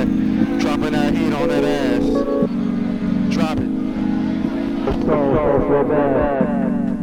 that. Dropping that heat on that ass. Drop it. So bad.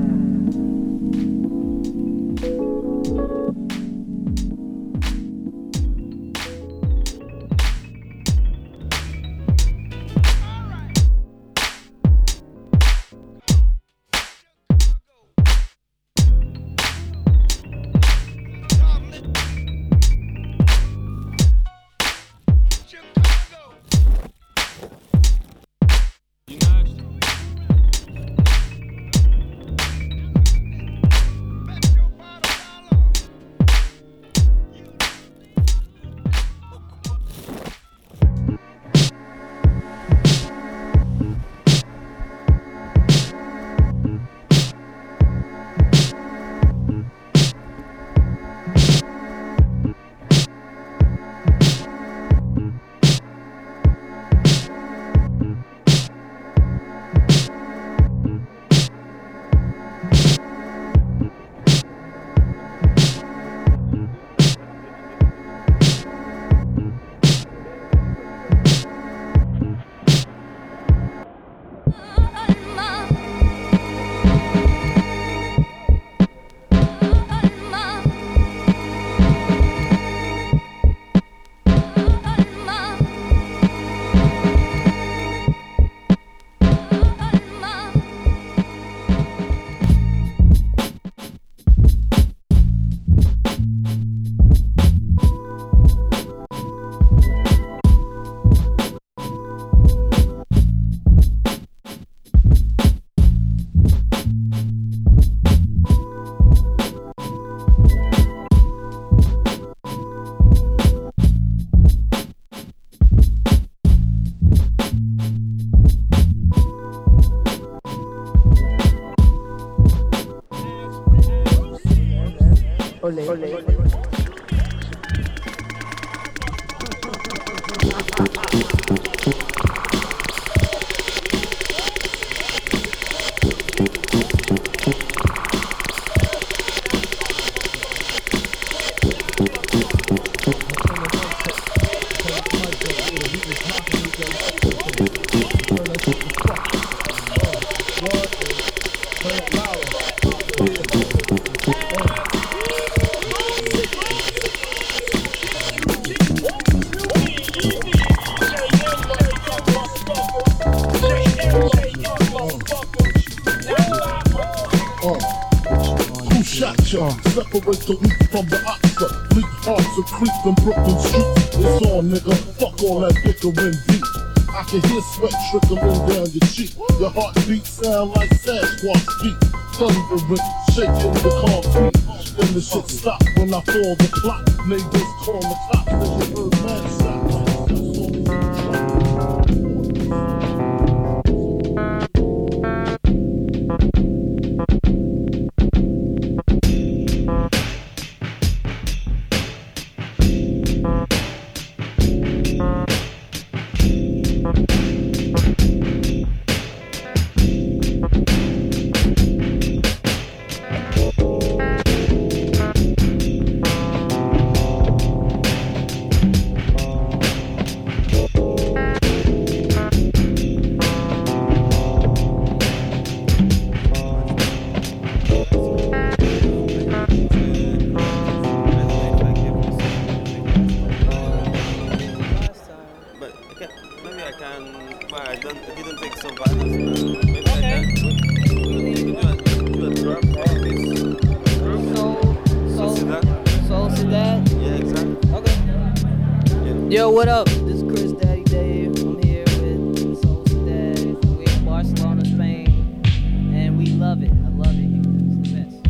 Separate the wheat from the oxer. Bleak hearts of creep in Brooklyn streets. It's on, nigga. Fuck all that bickering beat. I can hear sweat trickling down your cheek. Your heartbeat sound like Sasquatch beat. Thundering, shaking the concrete. Then the shit stop when I fall the clock. Neighbors call the cops. Then you heard man shot. Yo, what up? This is Chris Daddy Dave. I'm here with Soul Dad. We're in Barcelona, Spain, and we love it. I love it here. It's the best.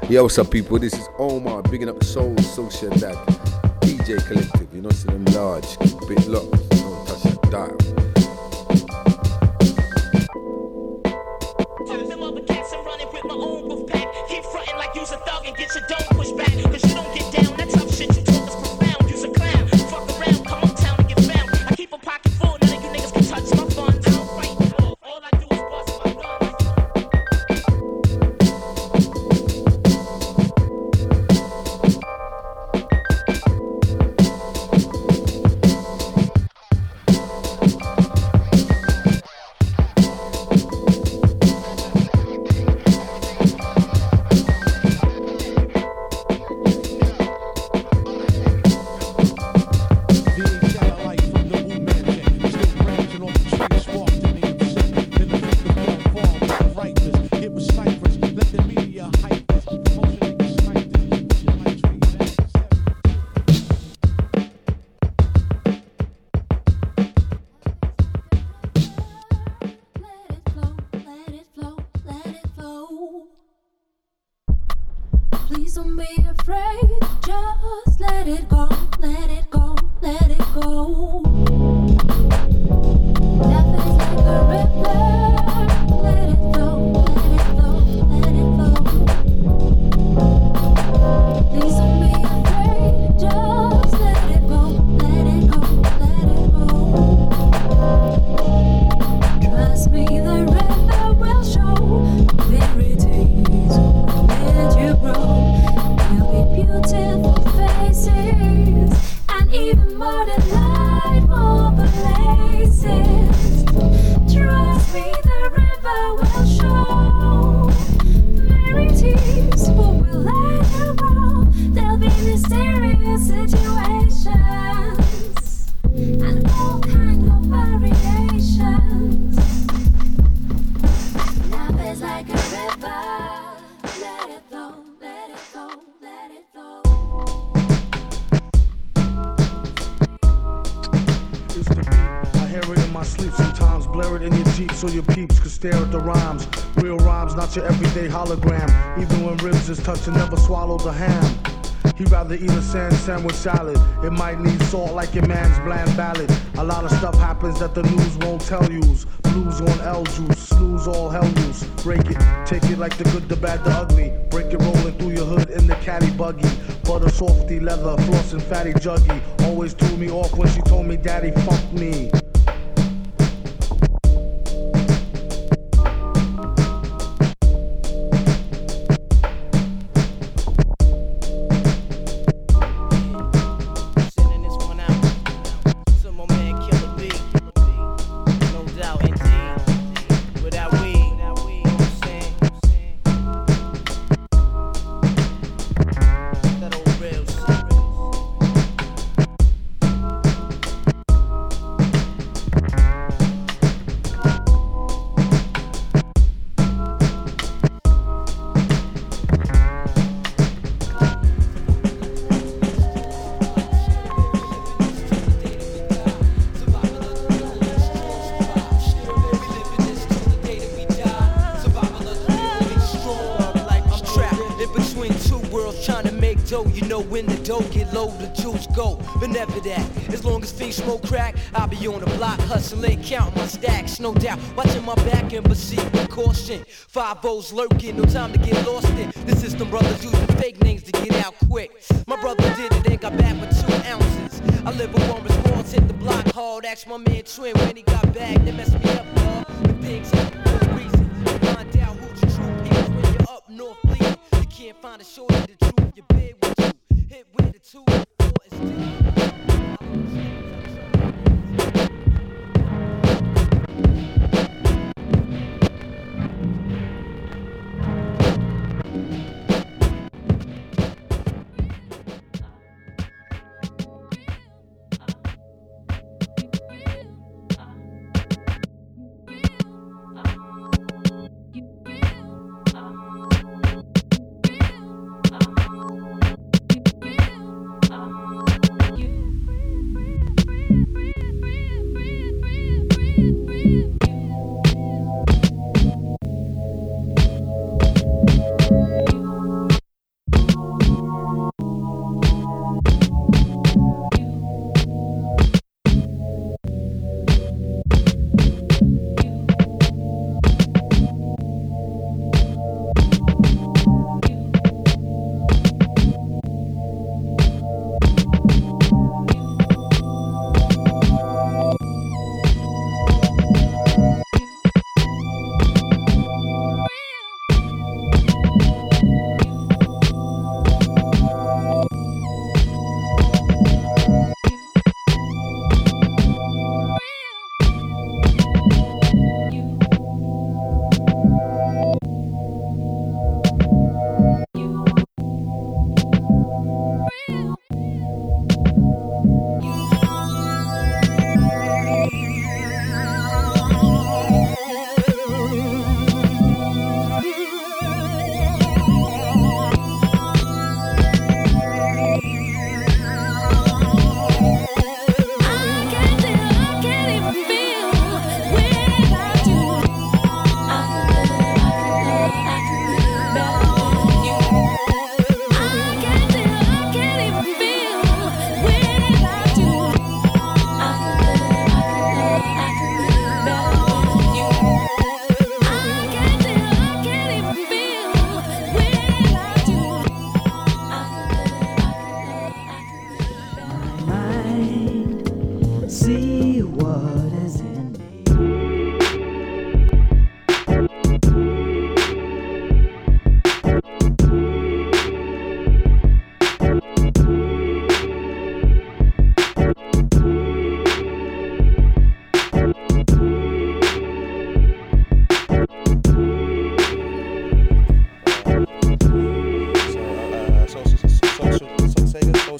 Yo, what's up, people? This is Omar, bigging up the Soul Sociedad DJ Collective. You know, see them large, bit locked, don't touch that dial. So your peeps could stare at the rhymes. Real rhymes, not your everyday hologram. Even when ribs is touched and never swallow the ham. He'd rather eat a sandwich salad. It might need salt like your man's bland ballad. A lot of stuff happens that the news won't tell yous. Blues on L juice, snooze all hell loose. Break it, take it like the good, the bad, the ugly. Break it rolling through your hood in the caddy buggy. Butter softy leather, floss and fatty juggy. Always threw me off when she told me daddy fuck me. As long as fiends smoke crack, I'll be on the block hustling, counting my stacks, no doubt. Watching my back and proceed with caution. 5-0's lurking, no time to get lost in. The system brothers using fake names to get out quick. My brother did it and got back with 2 ounces. I live with one response, hit the block hard. Ask my man Twin when he got back, they messed me up hard. But things happen for a reason. Find out who's the true people when you're up north bleeding. You can't find a shorty the truth, you bid with you. Hit with the 2 and 4 is still.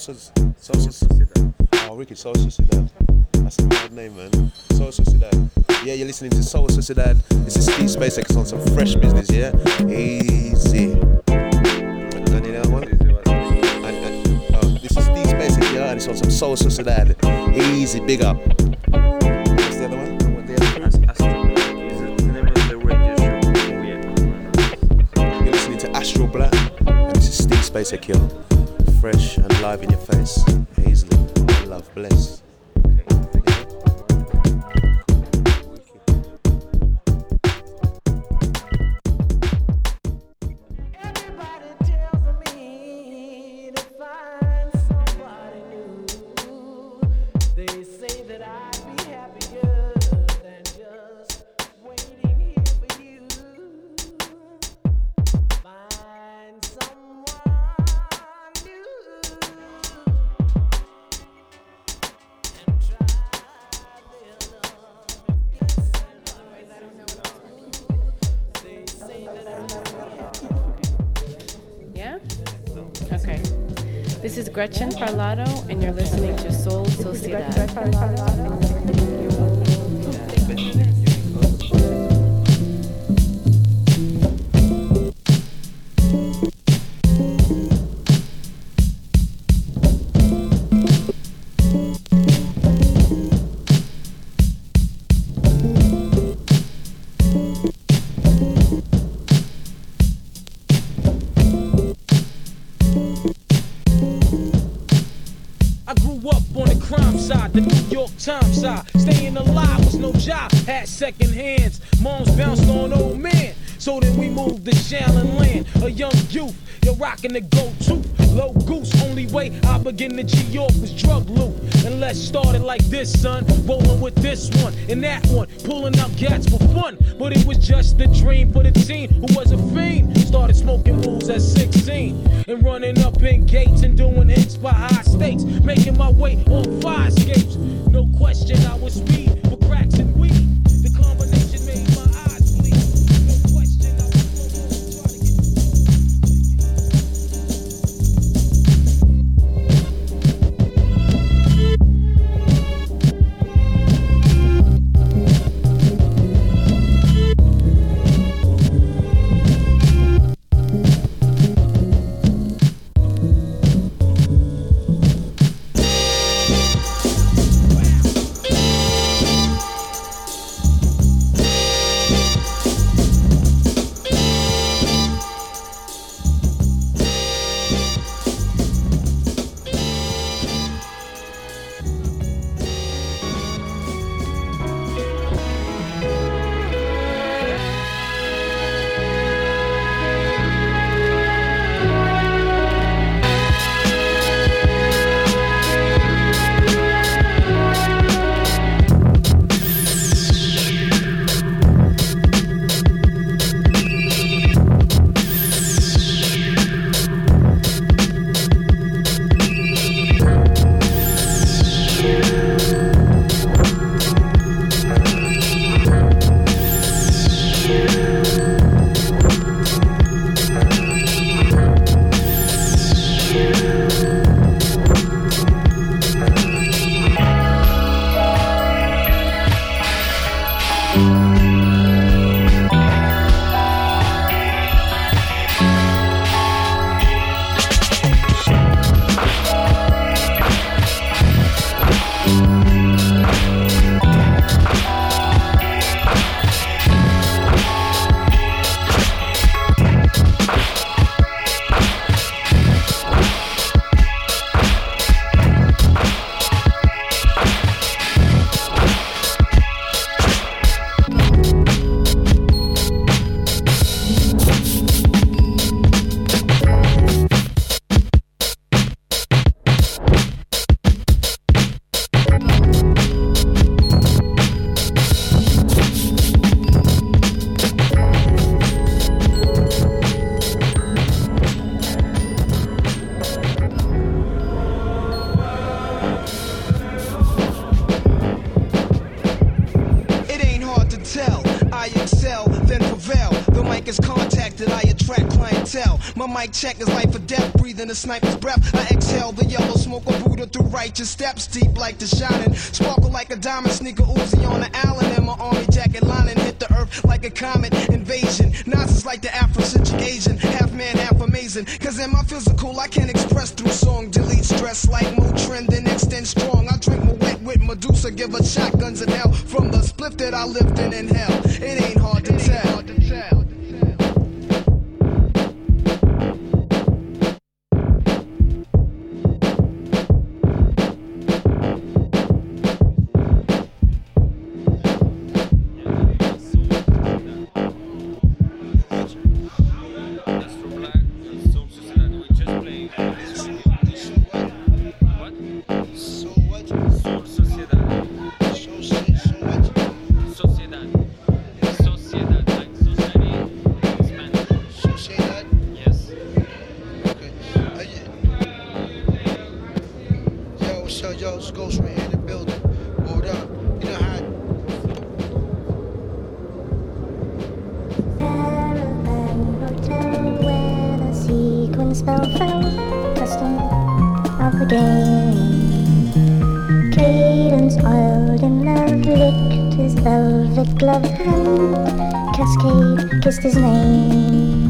Sociedad. Oh, wicked, Soul Sociedad. That's a mad name, man. Soul Sociedad. Yeah, you're listening to Soul Sociedad. This is Steve Spacek on some fresh business, yeah? Easy. Done you that one? This is Steve Spacek, yeah? And it's on some Soul Sociedad. Easy, big up. What's the other one? What the other one? Astro Black is the name of the radio show. You're listening to Astro Black. And this is Steve Spacek, yo. Fresh and live in your face. Easily. One love, bless. This is Gretchen Parlato, and you're listening to Soul Sociedad. Times side, staying alive was no job, had second hands. Moms bounced on old man, so then we moved to Shallon Land. A young youth, you're rocking the go-to, low goose. Only way I begin to G-York was drug loot. And let's start it like this, son. Rolling with this one and that one, pulling out gats for fun. But it was just a dream for the teen who was a fiend. Started smoking rules at 16 and running up in gates and doing hits by high stakes, making my way on fire escapes. No question, I was speed for cracks and weed. The combination made my eyes bleed. No question, I was trying I excel then prevail. The mic is contacted, I attract clientele. My mic check is life or death, breathing a sniper's breath. I exhale the yellow smoke of Buddha through righteous steps, deep like the shining. Sparkle like a diamond, sneaker Uzi on the island. And my army jacket lining hit the earth like a comet invasion. Nazis like the Afrocentric Asian, half man, half amazing. Cause in my physical, I can express through song. Delete stress like Motrin, then extend strong. I drink my wet with Medusa, give her shotguns in hell. From the spliff that I lived in hell, it ain't hard to tell. Kissed his name.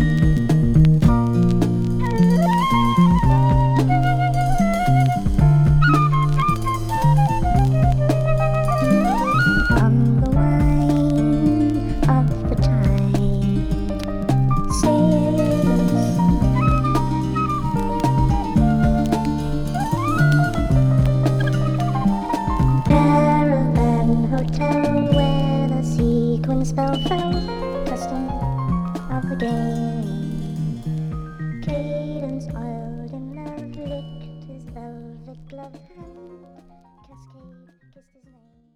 On the wine of the tide sails. Caravan hotel where the sequin spell fell. Of the game, cadence oiled in love, licked his velvet glove hand, Cascade kissed his name.